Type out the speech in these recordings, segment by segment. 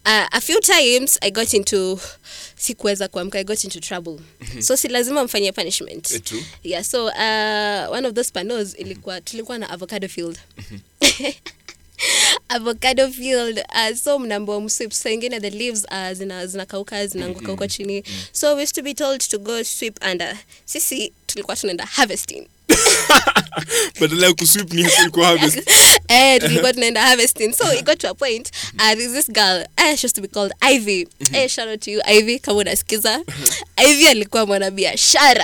a few times I got into sikuweza kuamka, I got into trouble. So si lazima mfanyie punishment. True. Yeah, so one of those panos tulikuwa na avocado field. Avocado field, so mnambo msweep, so ingine the leaves zinakauka zinaanguka huko chini. So we used to be told to go sweep under. Sisi tulikuwa tunaenda harvesting. Badala ya kusweep ni tulikuwa harvest. Tulikuwa tunaenda harvesting. So it got to a point, there's this girl, she used to be called Ivy. Shout out to you Ivy, kama unasikiza. Ivy alikuwa mwanabiashara.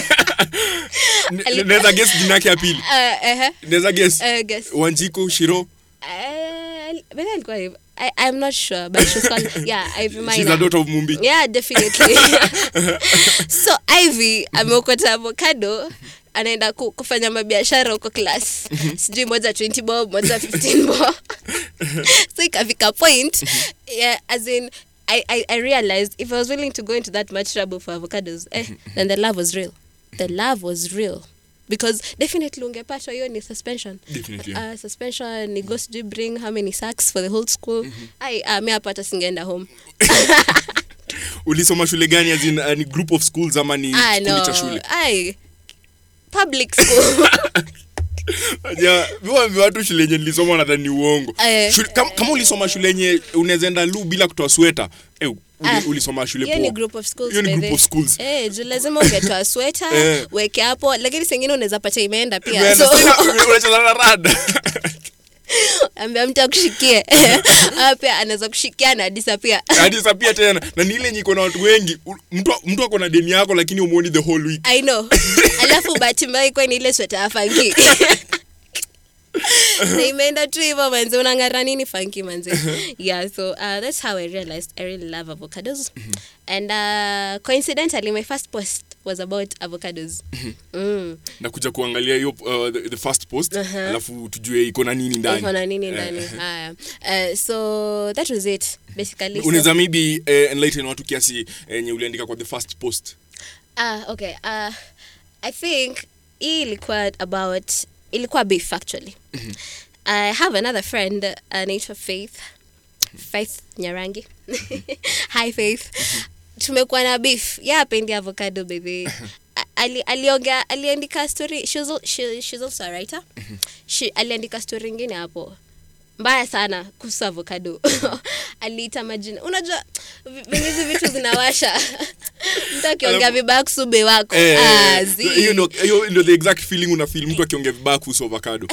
Naweza guess jina yake ya pili. Naweza guess. Wanjiku Shiro. I'm not sure, but she's called, Ivy Minor. She's a daughter of Mumbi. Yeah, definitely. So Ivy ameokota avocado, anaenda kufanya mabiashara huko class. Sijui moja 20 bob, moja 15 bob. So ikafika point, as in I realized if I was willing to go into that much trouble for avocados, then the love was real. The love was real. Because definitely ungepata hiyo ni suspension. Definitely. Suspension, it goes to bring how many sacks for the whole school. Me apata singeenda home. Ulisoma shule gani, as in ni group of schools ama ni kikundi cha shule? Public school. Watu shule yenye nilisoma nadhani ni uongo. Kama ulisoma shule yenye unaweza enda lu bila kutoa sweta, ulisoma shule poa. Hiyo ni group of schools. Hiyo ni group of schools. Lazima ungetoa sweta, weke hapo, lakini sengine unaweza pata imeenda pia. So unacheza na rada. Ambia mtu akushikie. Pia anaweza kushikia na disappear. Disappear tena. Na ni ile yenye iko na watu wengi. Mtu ako na deni yako lakini umuoni the whole week. I know. Alafu bahati mbaya iko ni ile sweta funky. Na imeenda tu hivyo manze, unang'ara nini funky manze. Yeah, so that's how I realized I really love avocados. And coincidentally my first post was about avocados. Na kuja kuangalia hiyo the first post, alafu tujue iko na nini ndani. Iko na nini ndani. So that was it basically. Unaweza maybe enlighten watu kiasi yenye uliandika kwa the first post. Okay. I think ilikuwa beef actually. I have another friend named Faith Nyarangi. Hi Faith. Tumekuwa na beef. Pendi avocado baby. Aliandika story. She's also a writer. Aliandika story nyingine hapo. Mbaya sana kuhusu avocado. Aliita majina. Unajua hizi vitu zinawasha. Mtu akiongea vibaya kuhusu be wako. Hiyo ndio the exact feeling una feel mtu akiongea vibaya kuhusu avocado.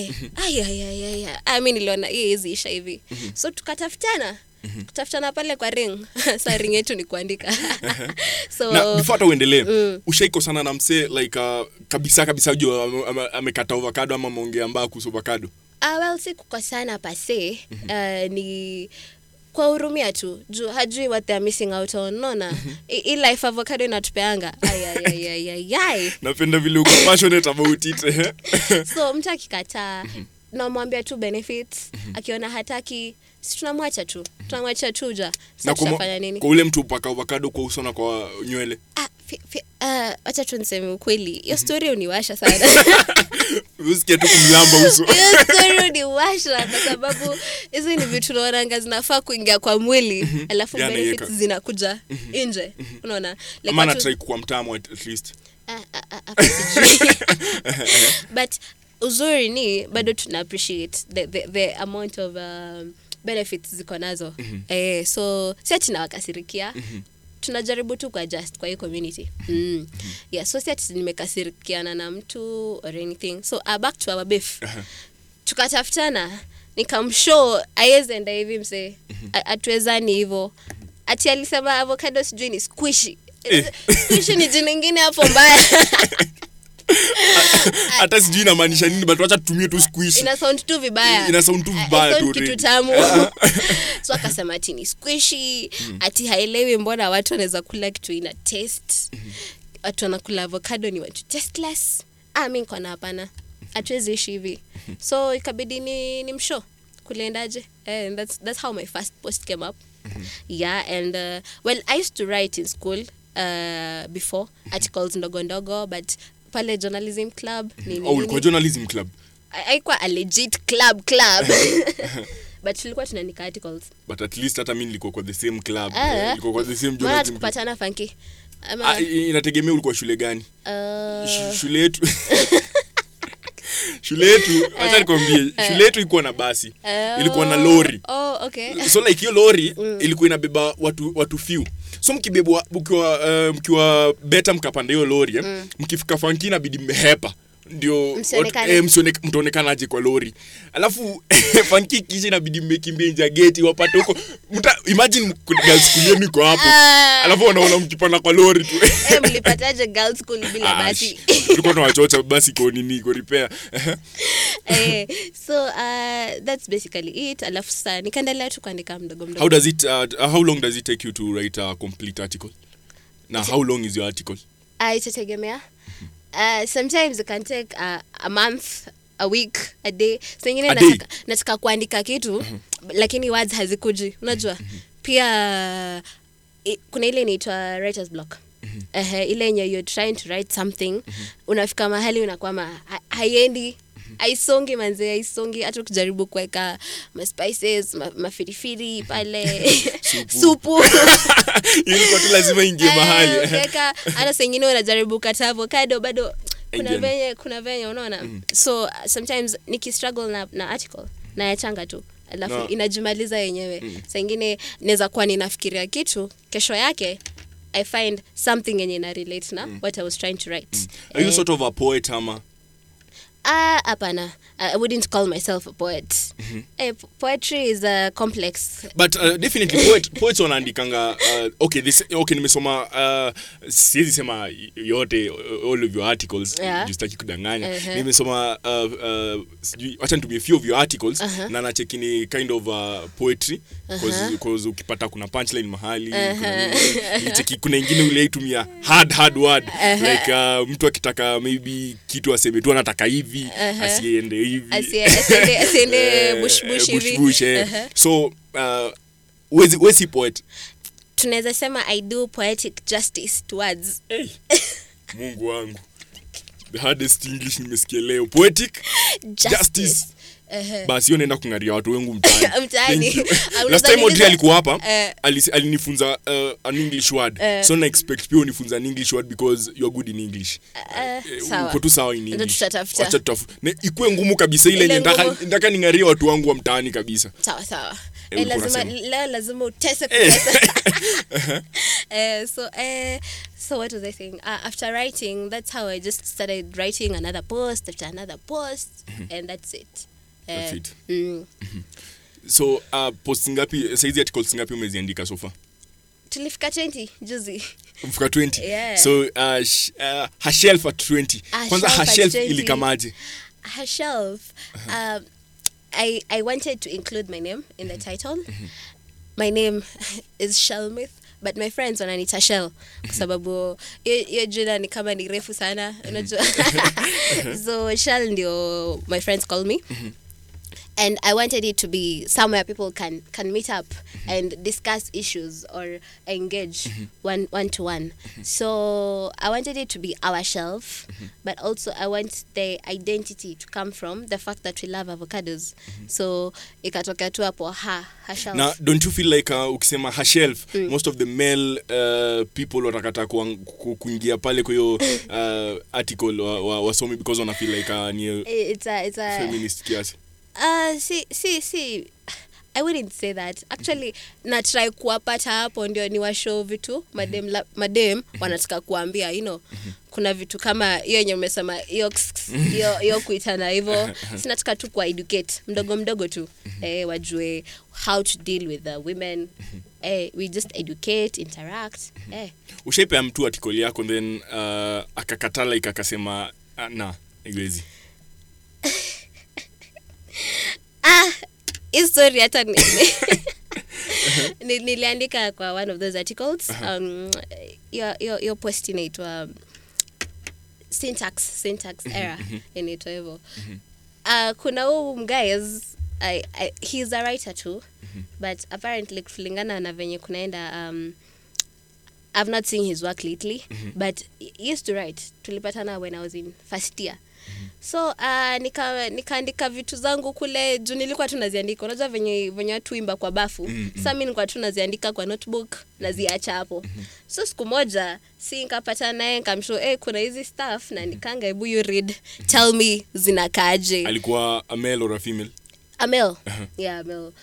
Mimi niliona hizi isha hivi. So tukatafutana. Kutafutana pale kwa ring. Sa ring yetu ni kuandika. So na before uendelee, ushaiko sana na mse like kabisa juu amekata avocado ama ameongea mbaya kuhusu avocado? Well, siku sana pase, ni kwa hurumia tu. Juu hajui what they are missing out on. Nona. Hii life avocado inatupeanga. Napenda vile uko passionate about it. So mtu akikataa, namwambia tu benefits. Akiona hataki, si tunamwacha tu. Tunamwacha tu ja. Sasa tutafanya nini? Kwa ule mtu upaka avocado kwa uso na kwa nywele. Acha tu niseme ukweli. Hiyo story uniwasha sana. Usikie tu kumlamba uso. Hiyo story uniwasha kwa sababu hizo ni vitu tunaona zinafaa kuingia kwa mwili, alafu benefits zinakuja nje. Unaona? Maana try kuwa mtamu at least. But uzuri ni bado tuna appreciate the amount of benefits ziko nazo. So si ati nawakasirikia. Tunajaribu tu kuadjust kwa hii community. So si ati nimekasirikiana na mtu or anything. So back to our beef. Tukatafutana, nikamshow aiweze ndio hivi mse. Atuwezani hivyo. Ati alisema avocado sijui ni squishy. Squishy ni jina lingine hapo mbaya. Hata sijui inamaanisha nini, but wacha tutumie tu squishy. Ina sound tu vibaya. Tu kitu tamu. So akasema ati ni squishy, ati haelewi mbona watu wanaweza kula kitu ina taste. Watu wanakula avocado ni watu tasteless. Mimi niko na hapana. Hatuwezi ishi hivi. So ikabidi ni mshow kulendaje. And that's how my first post came up. And well, I used to write in school before articles ndogo, but pale journalism club ulikuwa journalism club? Haikuwa a legit club. but tulikuwa tunaandika articles. But at least hata mimi nilikuwa kwa the same club. Nilikuwa kwa the same journalism. Mbona tukupatana Funky? Inategemea ulikuwa shule gani? Shule yetu. Shule yetu, acha nikwambie, shule yetu ilikuwa na basi. Ilikuwa na lori. Oh, okay. So like hiyo lori ilikuwa inabeba watu few. So mkibebwa mkiwa beta mkapanda hiyo lori, mkifika Funky inabidi mmehepa. Ndio mtaonekana aje kwa lori. Alafu Funky kisha inabidi mmekimbia nje gate wapate huko. Imagine girls school yenu iko hapo. Alafu wanaona mkipanda kwa lori tu. Mlipataje girls school bila basi? Tulikuwa tunawachocha basi kwa nini kwa repair. So that's basically it. Alafu sasa nikaendelea tu kuandika mdogo. How long does it take you to write a complete article? Now how long is your article? Itategemea. Sometimes it can take a month, a week, a day. So ingine nataka kuandika kitu lakini words hazikuji. Unajua? Pia kuna ile inaitwa writer's block. Ile yenye you're trying to write something, unafika mahali unakwama haiendi. Haisongi manze, haisongi hata ukijaribu kuweka spices, mafirifiri pale supu. Ilikuwa tu lazima ingie mahali. Weka hata sengine unajaribu kata avocado bado kuna venye unaona. So sometimes struggle na article na yachanga tu. Alafu inajimaliza yenyewe. Sengine naweza kuwa ninafikiria kitu, kesho yake I find something yenye ina relate na what I was trying to write. Are you sort of a poet ama? Apana. I wouldn't call myself a poet. Poetry is complex. But definitely poets wanaandikanga nimesoma siwezi sema yote all of your articles just kudanganya. Nimesoma acha nitumie few of your articles na nachekini kind of poetry because ukipata kuna punchline mahali kuna ingine ule itumia hard word like mtu akitaka maybe kitu aseme tu anataka hivi asiende hivi asiende bush hivi. So wezi poet. Tunaweza sema I do poetic justice to words. Mungu wangu, the hardest English nimesikia leo. Poetic justice. Basi hiyo naenda kungaria watu wengu mtaani. Last time Audrey alikuwa hapa, alinifunza an English word. So na expect pia unifunza an English word because you are good in English. Uko tu sawa in English. Acha tutafuta. Ikuwe ngumu kabisa ile yenye nataka ningarie watu wangu wa mtaani kabisa. Sawa. Lazima utese kabisa. So what was I saying? After writing, that's how I just started writing another post after another post, and that's it. That's it. So post ngapi saizi articles ngapi umeziandika so far? Tulifika 20 juzi. Mfika 20. Yeah. So Hashelf at 20. Kwanza Hashelf ilikamaje? Hashelf I wanted to include my name in the title. My name is Shelmith, but my friends wananiita Shell kwa sababu hiyo jina ni kama ni refu sana, unajua. So Shell ndio my friends call me. And I wanted it to be somewhere people can meet up and discuss issues or engage one to one. So I wanted it to be our shelf, but also I want the identity to come from the fact that we love avocados. So ikatoka tu hapo ha shelf. Now, don't you feel like ukisema ha shelf, most of the male people watakata kuingia pale kwa hiyo article wasomi because wana feel like it's a feminist kiasi? See, I wouldn't say that. Actually, na try kuwapata hapo ndio ni washow vitu madem wanataka kuambia, kuna vitu kama hiyo yenye umesema hiyo kuitana hivyo. Sinataka tu kwa educate mdogo tu. Wajue how to deal with the women. We just educate, interact. Ushaipea mtu article yako then akakatala ikakasema na iwezi. History hata niliandika kwa one of those articles. Your post inaitwa syntax error inaitwa hivyo. Kuna guys he's a writer too, but apparently kulingana na venye kunaenda I've not seen his work lately, but he used to write. Tulipatana when I was in first year. So nikaandika vitu zangu kule juu nilikuwa tu naziandika. Unajua venye watu imba kwa bafu. Sasa mimi nilikuwa tu naziandika kwa notebook naziacha hapo. So siku moja nikapata naye nikamshow kuna hizi stuff na nikanga hebu you read, tell me zinakaaje. Alikuwa a male or a female? A male. Yeah, a male.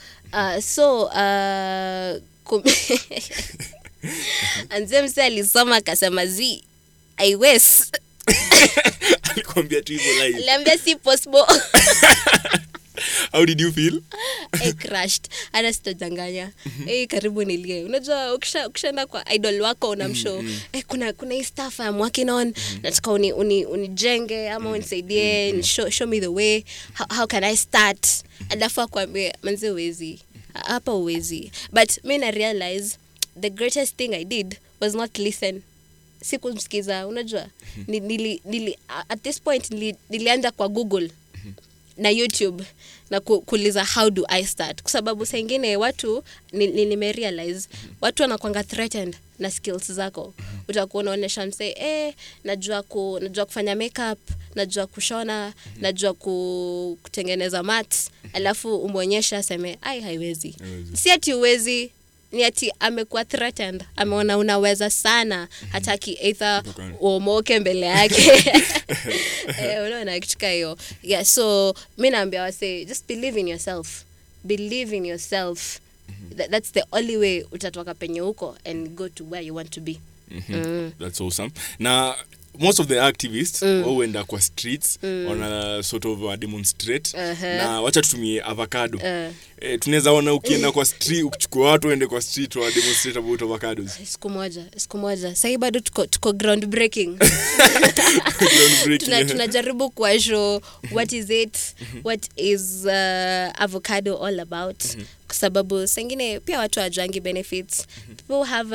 Anzemse alisoma akasema aiwes. Alikwambia tu hivyo live. Aliambia si possible. How did you feel? Crashed. Ana sitojanganya. Karibu nilie. Unajua ukishaenda kwa idol wako unamshow kuna hii stuff I'm working on. Nataka unijenge ama unisaidie, show me the way. How can I start? Alafu akwambia manze uwezi. Hapa uwezi. But me na realize the greatest thing I did was not listen. Sikumsikiza, unajua. At this point nilianza kwa Google na YouTube na kuuliza how do I start, kwa sababu saa nyingine watu nimerealize watu wanakuanga threatened na skills zako. Utakuwa unaonesha mse najua kufanya makeup, najua kushona, najua kutengeneza mats, alafu umuonyesha aseme haiwezi. Si ati uwezi, ni ati amekuwa threatened, ameona unaweza sana, hataki either uomoke mbele yake. Unaona kitu hiyo. Yeah, so mimi naambia wase just believe in yourself. Believe in yourself. That's the only way utatoka penye huko and go to where you want to be. That's awesome. Now most of the activists huenda kwa streets on a sort of demonstrate na wacha tutumie avocado. Tunaweza ona ukienda kwa street ukichukua watu waende kwa street wa demonstrate about avocados. Siku moja. Sasa bado tuko groundbreaking. Tunajaribu kwa show what is it, what is avocado all about. Kwa sababu sengine pia watu wajangi benefits. People have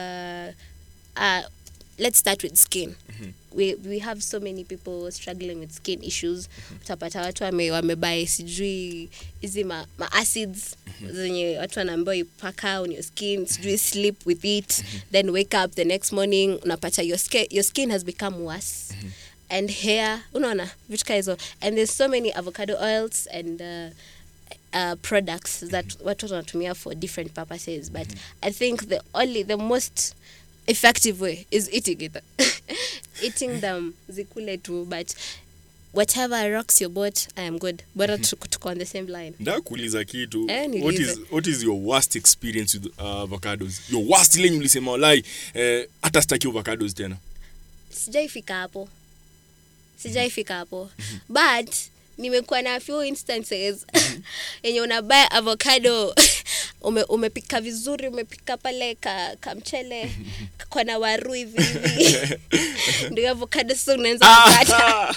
let's start with skin. We have so many people struggling with skin issues. Utapata watu wamebuy sijui hizi ma acids zenye watu wanaambiwa ipaka on your skin, sijui sleep with it, then wake up the next morning unapata your skin has become worse. And hair, unaona vitu hizo. And there's so many avocado oils and products that watu wanatumia for different purposes, but I think the most effective way is eating it. Eating them zikule tu, but whatever rocks your boat, I am good. Bora tuko on the same line. Ndakuuliza kitu. What is your worst experience with avocados? Your worst ile ulisema walai hata sitaki avocados tena. Sijaifika hapo. But nimekuwa na few instances yenye unabuy avocado umepika vizuri, umepika pale kamchele kwa na waru hivi ndio avocado sasa unaanza kukata.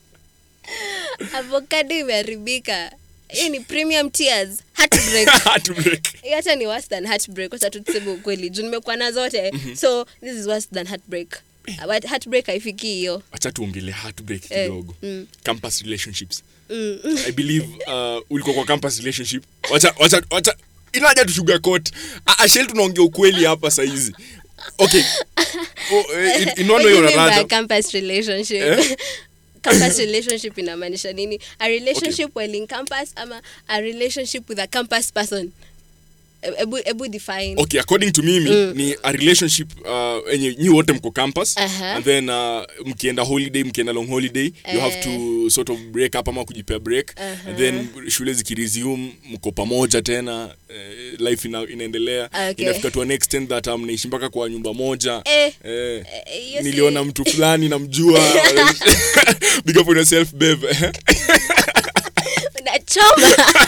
Avocado imeharibika. Hii ni premium tears, heartbreak. Hata ni worse than heartbreak, kwa sababu tuseme ukweli juu nimekuwa na zote. So this is worse than heartbreak. But heartbreak haifiki hiyo. Acha tuongelee heartbreak kidogo. Campus relationships. I believe ulikuwa kwa campus relationship. Wacha inaja tu sugarcoat. Ashel tunaongea ukweli hapa saa hizi. Okay. In one way or another. Campus relationship. Campus relationship inamaanisha nini? A relationship while in campus ama a relationship with a campus person? Ebu define. Okay, according to me ni a relationship enye nyi wote mko campus and then mkienda holiday, mkienda long holiday, you have to sort of break up ama kujipea break and then shule zikiresume mko pamoja tena, life inaendelea. Inafika to an extent that mnaishi mpaka kwa nyumba moja. Niliona mtu fulani namjua. Big up on yourself, babe. Choma.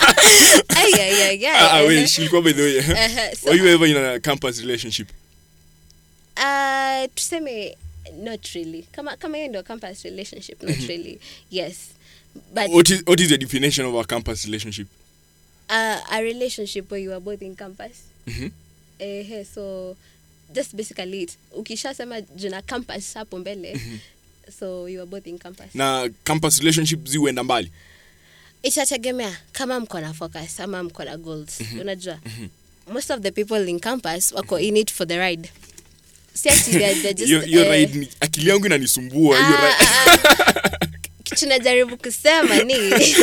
Ay. Shilikuwa by the way. Were you ever in a campus relationship? Tuseme not really. Kama hiyo ndio campus relationship, not really. Yes. But what is the definition of a campus relationship? A relationship where you are both in campus. So just basically it. Ukishasema jina campus hapo mbele. So you are both in campus. Na campus relationship ziwenda mbali. Itategemea kama mko na focus ama mko na goals. Unajua most of the people in campus wako in it for the ride. See, they're just you're right. Akili yangu inanisumbua. You're right. tunajaribu kusema ni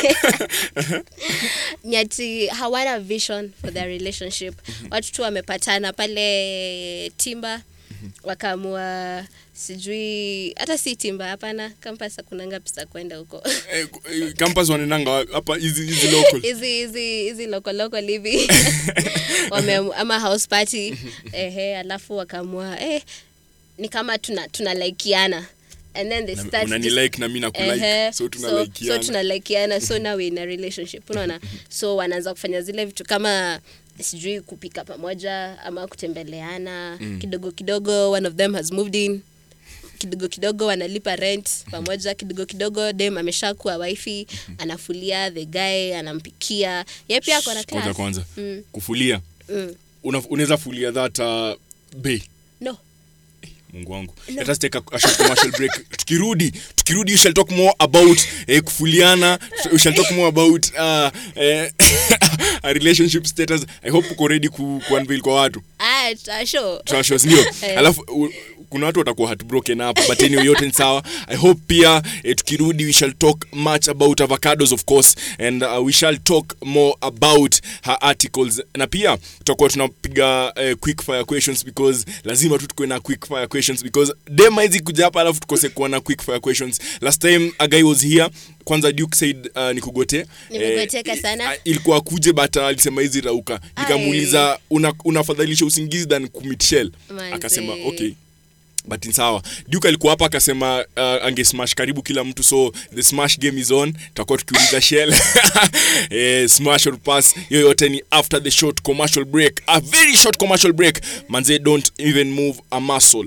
nyati hawana vision for their relationship. Watu tu wamepatana pale Timba wakaamua sijui hata si Timba hapana, campus kuna ngapi za kwenda huko. Campus wanaenda hapa hizi local. Hizi local hivi. Ama house party. Alafu wakaamua ni kama tunalikeana. And then they start unani like na mimi nakulike, so tunalikeana, so now we're in a relationship, unaona. So wanaanza kufanya zile vitu kama sijui kupika pamoja ama kutembeleana kidogo kidogo. One of them has moved in, kidogo kidogo wanalipa rent pamoja, kidogo kidogo dem ameshakuwa wifi, anafulia the guy, anampikia yeye pia ako na class. Kwanza kufulia unaweza fulia that bay? No. Mungu wangu. Let us take a short commercial break. Tukirudi we shall talk more about kufuliana. We shall talk more about a relationship status. I hope uko ready kuunveil kwa watu. Sure. Ndio. Alafu kuna watu watakuwa heartbroken hapa, but anyway yote ni sawa. I hope pia tukirudi we shall talk much about avocados of course, and we shall talk more about her articles. Na pia tutakuwa tunapiga quick fire questions, because lazima tu tukue na quick fire questions, because dem hizi kuja hapa alafu tukose kuwa na quick fire questions. Last time a guy was here, kwanza Duke said nikugote. Nimegoteka sana. Ilikuwa kuje but alisema hizi rauka. Nikamuuliza unafadhalisha usingizi than commit shell? Akasema okay. But in sawa. Duke alikuwa hapa akasema ange smash karibu kila mtu, so the smash game is on. Tutakuwa tukiuliza shell. Smash or pass. Yote ni after the short commercial break. A very short commercial break. Manze, don't even move a muscle.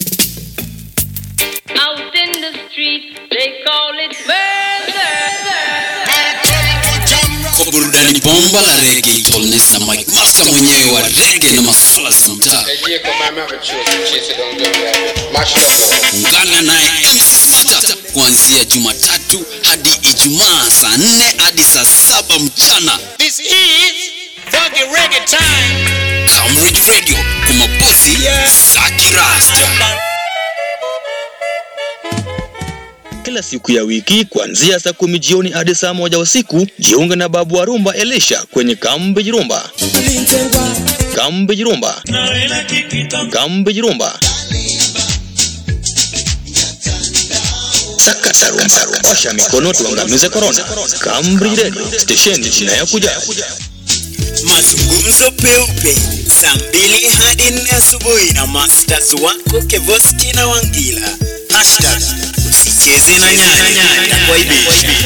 Out in the street they call it murder. Kwa burudani bomba la reggae, Tolness na Mike Master mwenyewe wa reggae na masuala za mtaa. Ungana naye MC Smarter kuanzia Jumatatu hadi Ijumaa saa 4 hadi saa 7 mchana. This is Funky Reggae Time. Cambridge Radio kwa mabosi Zaki Rasta. Kila siku ya wiki kuanzia saa 10 jioni hadi saa 1 usiku, jiunge na Babu wa Rumba Elisha kwenye Cambridge Rumba. Cambridge Rumba. Cambridge Rumba. Sakata rumba. Osha mikono tuangamize corona. Cambridge Radio, station inayokuja. Mazungumzo peupe saa 2 hadi 4 asubuhi na masters wako Kevoski na Wangila. #usicheze na nyanya kwa hivi.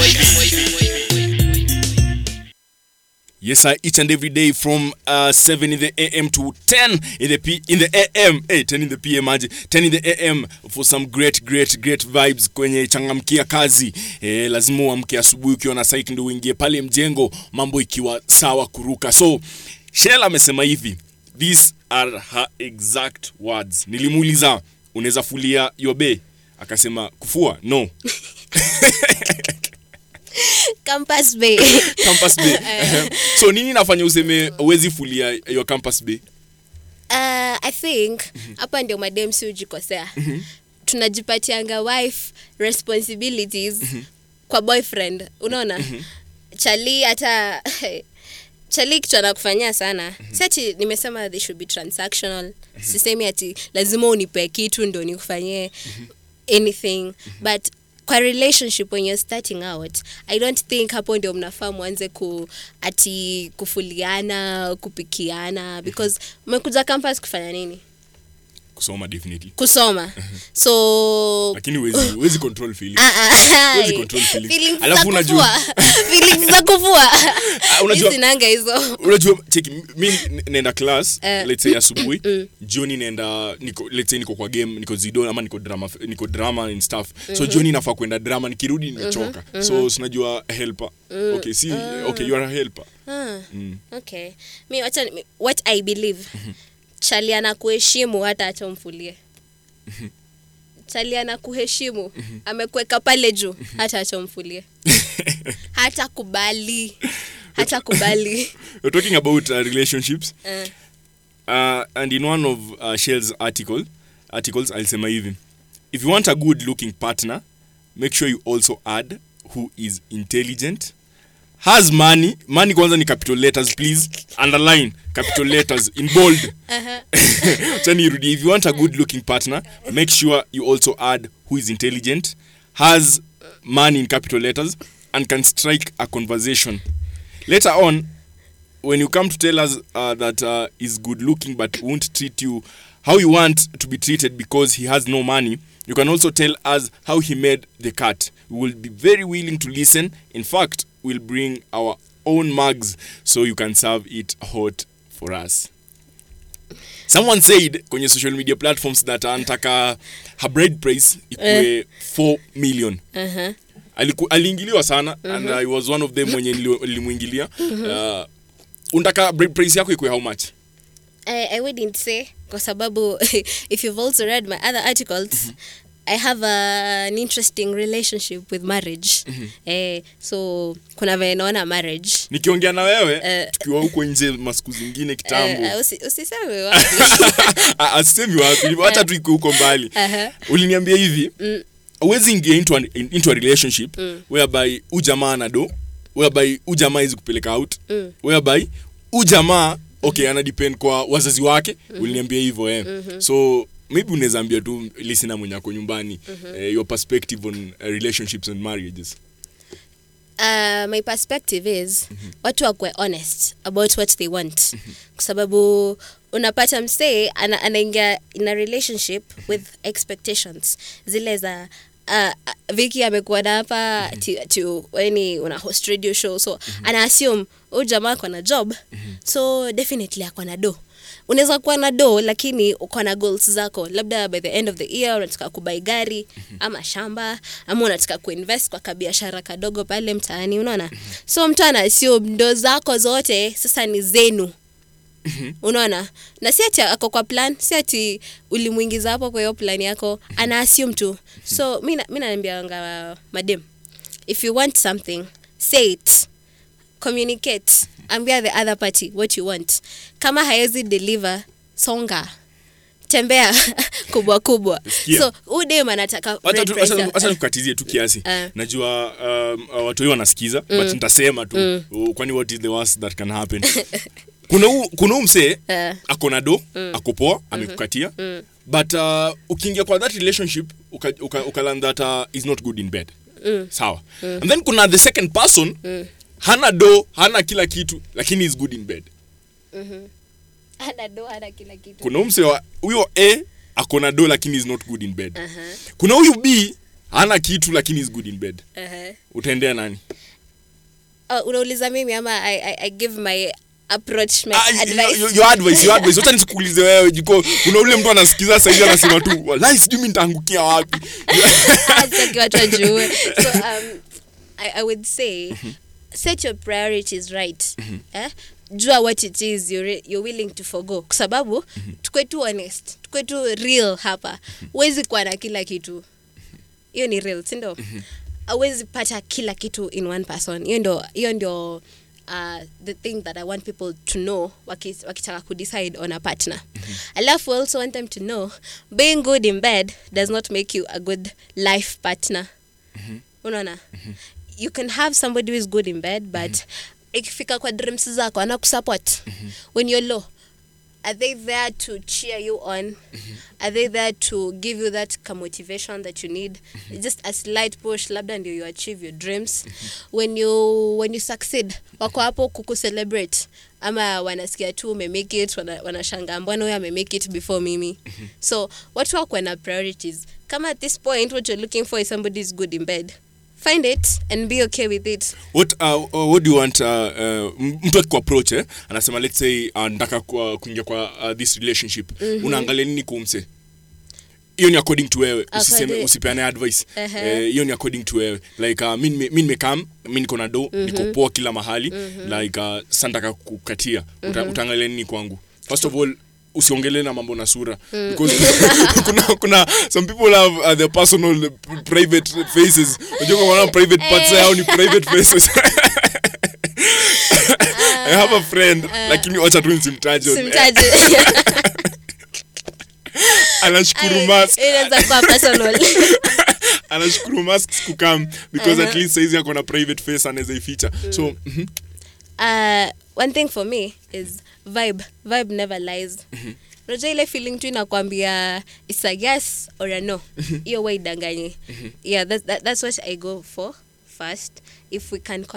Yes, each and every day from 7 in the AM to 10 in the AM. 10 in the PM, 10 in the AM for some great vibes kwenye changamkia kazi. Lazima uamke asubuhi ukiwa na psyche ndio uingie pale mjengo, mambo ikiwa sawa kuruka. So, Shell amesema hivi. These are her exact words. Nilimuuliza, unaweza fulia yobe? Akasema, kufua? No. Campus Bay. So nini nafanya useme uwezi fulia your Campus Bay? I think hapa ndio madem si ujikosea. Tunajipatianga wife responsibilities kwa boyfriend. Unaona? Chali hata Chali kitu anakufanyia sana. Sasa nimesema they should be transactional. Sisemi ati lazima unipe kitu ndio nikufanyie anything, but kwa relationship when you're starting out, I don't think hapo ndio mnafaa mwanze kufuliana, kupikiana, because mmekuja campus kufanya nini? Kusoma, definitely. Kusoma. So lakini huwezi control feelings. Huwezi control feelings. Alafu unajua feelings za kufua. Unajua sinanga hizo. Unajua check, mimi naenda class let's say asubuhi, jioni naenda niko kwa game, niko zido ama niko drama and stuff. So jioni nafaa kwenda drama, nikirudi nimechoka. So unajua helper. Okay, you are a helper. Okay. What I believe. Chali anakuheshimu hata atomfulie. Chali anakuheshimu, amekuweka pale juu hata atomfulie. Hata kubali. We're talking about relationships. And in one of Shell's articles, I'll say hivi. If you want a good looking partner, make sure you also add who is intelligent, has money kwanza ni capital letters, please underline capital letters in bold. If you want a good looking partner, make sure you also add who is intelligent, has money in capital letters, and can strike a conversation. Later on, when you come to tell us that is good looking but won't treat you how you want to be treated because he has no money, you can also tell us how he made the cut. We will be very willing to listen. In fact, we'll bring our own mugs so you can serve it hot for us. Someone said kwenye social media platforms that anataka her bride price ikue 4 million. Aliingiliwa sana and I was one of them mwenye nilimuingilia. Unataka bride price yako ikue how much? I wouldn't say kwa sababu if you've also read my other articles, I have an interesting relationship with marriage. So kuna vile naona marriage. Nikiongea na wewe tukiwa huko nje masiku zingine kitambo. Usiseme wapi. Asemi wapi, hata tu huko mbali. Uliniambia hivi, always engage into a relationship whereby ujamaa anado, whereby ujamaa hizi kupeleka out, whereby ujamaa okay ana depend kwa wazazi wake. Uliniambia hivyo So maybe unaweza ambia tu listener mwenye ako nyumbani your perspective on relationships and marriages. My perspective is watu wakuwe honest about what they want. Kwa sababu unapata msee anaingia in a relationship with expectations. Zile za Vicky amekuwa hapa when una host radio show, so ana assume jamaa ako na job, so definitely ako na do. Unaweza kuwa na do lakini uko na goals zako, labda by the end of the year unataka kubai gari ama shamba ama unataka kuinvest kwa kabiashara kadogo pale mtaani, unaona. So mtu ana assume ndo zako zote sasa ni zenu. Unaona? Na si ati ako kwa plan, si ati ulimuingiza hapo kwa hiyo plan yako, ana assume tu. So mimi naambianga madam, if you want something, say it. Communicate. Ambia the other party what you want. Kama haezi deliver, songa. Tembea kubwa. So udem anataka hata nikukatizie tu kiasi. Najua watu wao wanasikiza but nitasema tu kwani what is the worst that can happen. Kuna msee akona do, akopoa, amekukatia. But ukiingia kwa that relationship ukalan that is not good in bed. Sawa. And then kuna the second person hana do, hana kila kitu lakini is good in bed. Hana do, hana kila kitu. Kuna msee huyo A akona do lakini is not good in bed. Kuna huyu B hana kitu lakini is good in bed. Utaendea nani? Unauliza mimi ama I give my approach, my advice. Your advice. Wacha nisikuulize wewe jiko. Kuna ule mtu anasikiza sasa hivi anasema tu, wallahi sijui mimi nitaangukia wapi. Sasa watu wajue. So I would say set your priorities right. Jua what it is you're willing to forgo. Kwa sababu tukwe tu honest, tukwe tu real hapa. Huwezi kuwa na kila kitu. Hiyo ni real, si ndio? Huwezi pata kila kitu in one person. Hiyo ndio the thing that I want people to know wakitaka kudecide on a partner. I also want them to know being good in bed does not make you a good life partner. Unaona? You can have somebody who is good in bed but ikifika kwa dreams zako anakusupport when you're low. Are they there to cheer you on? Are they there to give you that motivation that you need? Just a slight push, labda ndio you achieve your dreams. When you succeed, wako hapo kukucelebrate. Ama wanasikia tu umemake it, wanashangaa mbona huyu amemake it before mimi. So watu wako na priorities. Kama at this point what you're looking for is somebody who's good in bed, find it and be okay with it. What do you want mtu akikuwa approach anasema let's say nataka kuingia kwa this relationship, unaangalia nini kumse? Hiyo ni according to wewe, usipeane advice. Hiyo ni according to wewe, like mimi nimekam, mimi niko na do, niko poa kila mahali, like santaka kukatia, utaangalia nini kwangu? First of all, usiongele na mambo na sura, because kuna some people have their personal private faces. Unajua wana private parts yao ni private faces. I have a friend lakini wacha tu simtaje. Anashukuru mask. Inaweza kuwa personal. anashukuru masks kukam because at least saizi ako na private face anaweza ificha. So one thing for me is vibe never lies. Unajua ile feeling tu inakwambia it's a yes or a no. Hiyo way danganye. Yeah, that's what I go for first. If we can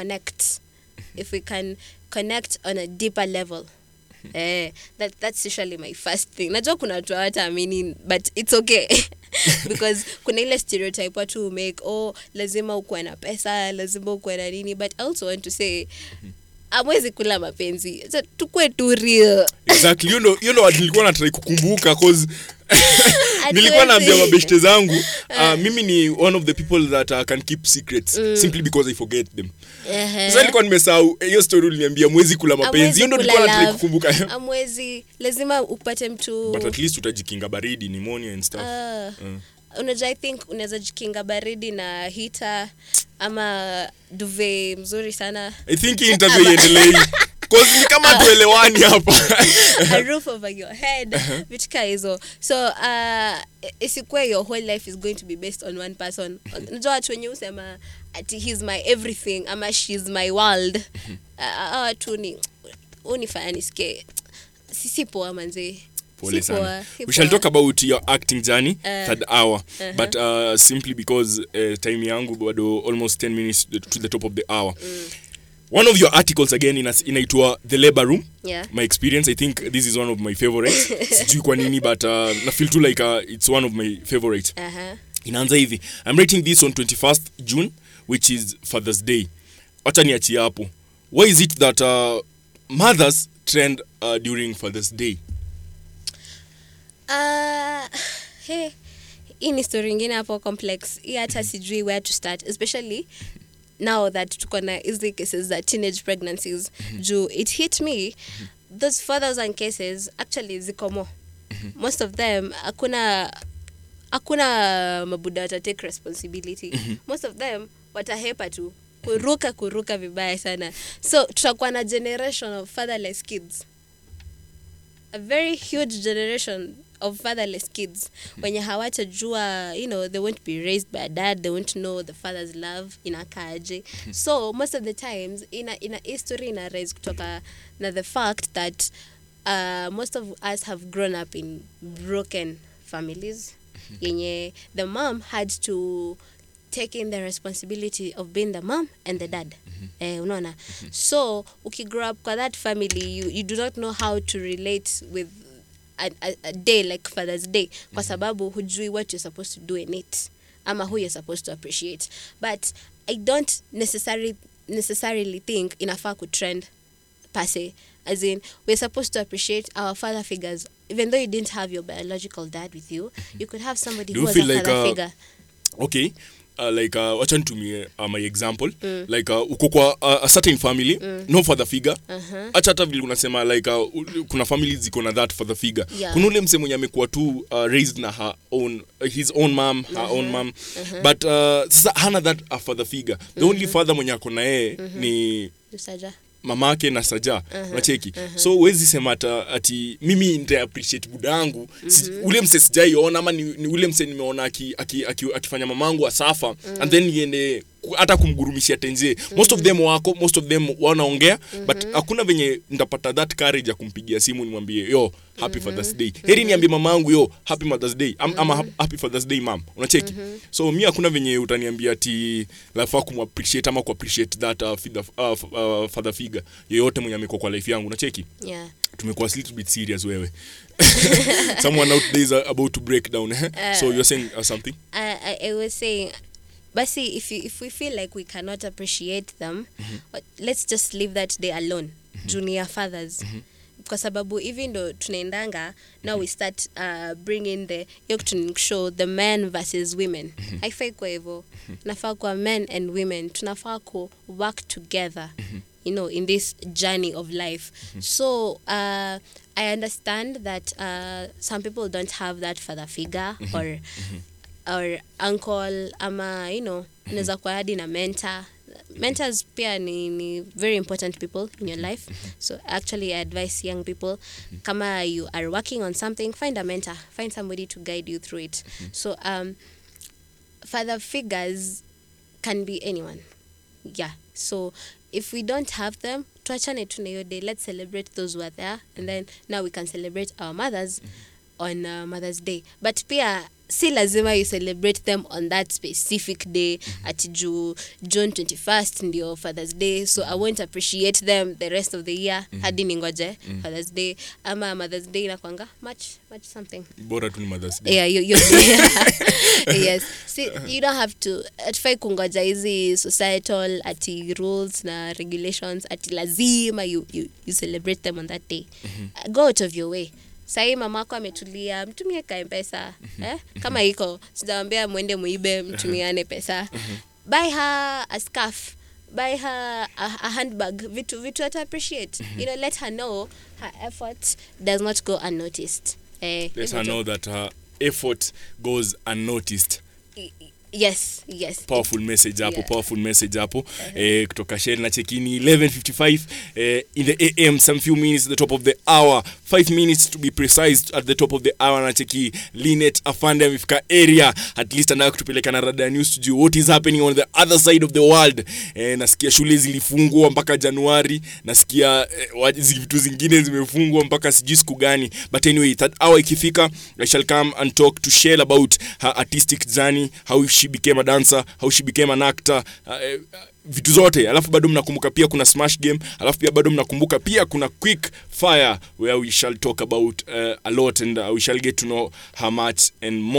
connect on a deeper level. That's usually my first thing. Najua kuna watu hawataamini, but it's okay. Because kuna ile stereotype watu make, lazima ukuwe na pesa, lazima ukuwe na nini, but I also want to say amwezi kula mapenzi. So tukue tu real. Exactly. You know what nilikuwa natry kukumbuka cause nilikuwa naambia mabeshte zangu mimi ni one of the people that can keep secrets simply because I forget them. Sasa nilikuwa nimesahau hiyo story uliniambia mwezi kula mapenzi. Hiyo ndio nilikuwa natry kukumbuka. Amwezi lazima upate mtu, but at least utajikinga baridi, pneumonia and stuff. Unajua I think unaweza jikinga baridi na heater ama duvet mzuri sana. I think interview iendelee cause ni kama tuelewani hapa. A roof over your head, vichika hizo. So isikwe your whole life is going to be based on one person. Unajua watu wenye usema ati he's my everything ama she's my world. Watu ni unifanya nisikie sisi poa manze. We shall talk about your acting journey, third hour, but simply because time yangu bado almost 10 minutes to the top of the hour. One of your articles again inaitwa The Labor Room. Yeah. My experience, I think this is one of my favorites. Sijui kwa nini, but I feel too like it's one of my favorites. Inaanza hivi: I'm writing this on 21st June, which is Father's Day. Acha niachie hapo. Why is it that mothers trend during Father's Day? Hii ni story ingine hapo complex. Hii hata sijui where to start, especially now that tuko na hizi cases za teenage pregnancies. It hit me, those fathers and cases actually ziko more. Most of them hakuna mabuda wata take responsibility. Most of them watahepa tu kuruka vibaya sana. So tutakuwa na generation of fatherless kids, a very huge generation of fatherless kids. When you hawatajua, they won't be raised by a dad, they won't know the father's love inakaje. So most of the times in a history ina rise kutoka na the fact that most of us have grown up in broken families. Yenye the mom had to take in the responsibility of being the mom and the dad. Unaona. So ukigrow up kwa that family, you do not know how to relate with a day like Father's Day, kwa sababu hujui what you're supposed to do in it ama who you're supposed to appreciate. But I don't necessarily think inafaa kutrend per se, as in we're supposed to appreciate our father figures even though you didn't have your biological dad with you. You could have somebody who was a father figure. Okay, wacha nitumie my example. Uko kwa a certain family, no father figure. Acha hata vile unasema kuna families ziko na that father figure. Kuna ule mse mwenye amekuwa tu raised na his own mom, her own mom. But sasa hana that a father figure. The only father mwenye ako na yeye ni mamake na Saja. Unacheki. So huwezi sema ati mimi nita appreciate budangu. Ule mse sijaiona ama ni ule mse nimeona akifanya mamangu asafa and then niende hata kumgurumishia tenje. Most of them wanaongea, but hakuna venye nitapata that courage ya kumpigia simu nimwambie yo happy Father's Day. Heri niambie mamangu yo happy Mother's Day ama happy Father's Day mom. Unacheki. So mimi hakuna venye utaniambia ati lafaa kumappreciate ama kuappreciate that father figure yeyote mwenye amekuwa kwa life yangu. Unacheki. Yeah. Tumekuwa a little bit serious wewe. Someone out there is about to break down. So you're saying something? I was saying, but see, if we feel like we cannot appreciate them, let's just leave that day alone. Junior fathers. Kwa sababu even though tunaendanga, now we start bringing the show the men versus women. Haifai kwa hivyo. Nafaa kwa men and women. Tunafaa ku work together. In this journey of life. So I understand that some people don't have that father figure or uncle ama unaweza kuwa hadi na mentor. Mentors pia ni very important people in your life. So actually I advise young people, kama you are working on something, find a mentor, find somebody to guide you through it. So father figures can be anyone. Yeah. So if we don't have them, tuachane tu na hiyo day. Let's celebrate those who are there, and then now we can celebrate our mothers on Mother's Day. But pia si lazima you celebrate them on that specific day. Ati June 21st ndio Father's Day, so I won't appreciate them the rest of the year. Hadi ningoje Father's Day ama Mother's Day inakwanga March something. Bora tu ni Mother's Day. Yeah, you yes. See, you don't have to atfai kungoja hizi societal ati rules na regulations ati lazima you celebrate them on that day. Go out of your way. Sai mamako ametulia, mtumie ka M-Pesa, kama iko sijaambia muende muibe, mtumiane pesa. Buy her a scarf, buy her a handbag, vitu ata appreciate. You know, let her know her effort does not go unnoticed. Let her know that her effort goes unnoticed. Yes. Powerful message hapo. Kutoka Shell na Chekini 11:55 in the AM, some few minutes at the top of the hour, 5 minutes to be precise at the top of the hour. Na Cheki Linet Afande amefika area, at least anataka kutupeleka na Rada News to what is happening on the other side of the world. Nasikia shule zilifungwa mpaka Januari, nasikia vitu zingine zimefungwa mpaka sijui siku gani. But anyway, that hour ikifika, I shall come and talk to Shell about her artistic journey, how she became a dancer, how she became an actor, vitu zote. Alafu bado mnakumbuka pia kuna Smash Game, alafu pia bado mnakumbuka pia kuna Quick Fire, where we shall talk about a lot, and we shall get to know how much and more.